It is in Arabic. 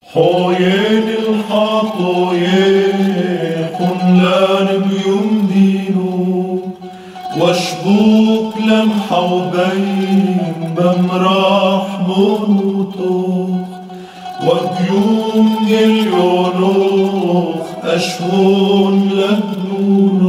حوين الحطوية خملان بيمدينو وشبوك لمحة وبين بمراح بنوطوخ وبيوم اليونوخ أشهون لبنون